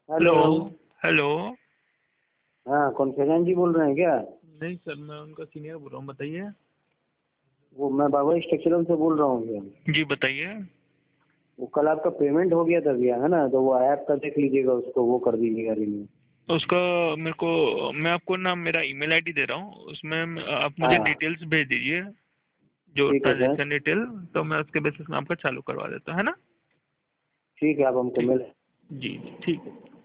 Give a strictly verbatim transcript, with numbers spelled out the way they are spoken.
Hello. Hello. हाँ, कौन फैजान जी बोल रहे हैं क्या? नहीं सर, मैं उनका सीनियर बोल रहा हूँ, बताइए। वो मैं बाबा स्ट्रक्चरल से बोल रहा हूँ भैया। जी बताइए। वो कल आपका पेमेंट हो गया था भैया, है ना? तो वो ऐप का देख लीजिएगा, उसको वो कर दीजिएगा रिन्यू। उसका मेरे को, मैं आपको ना मेरा ईमेल आईडी दे रहा हूँ, उसमें आप मुझे हाँ, डिटेल्स भेज दीजिए, जो ठीक है सर। ट्रांजेक्शन डिटेल, तो मैं उसके बेसिस में आपका चालू करवा देता हूँ, है ना। ठीक है, आप हमको ठीक। मिल जी जी ठीक है।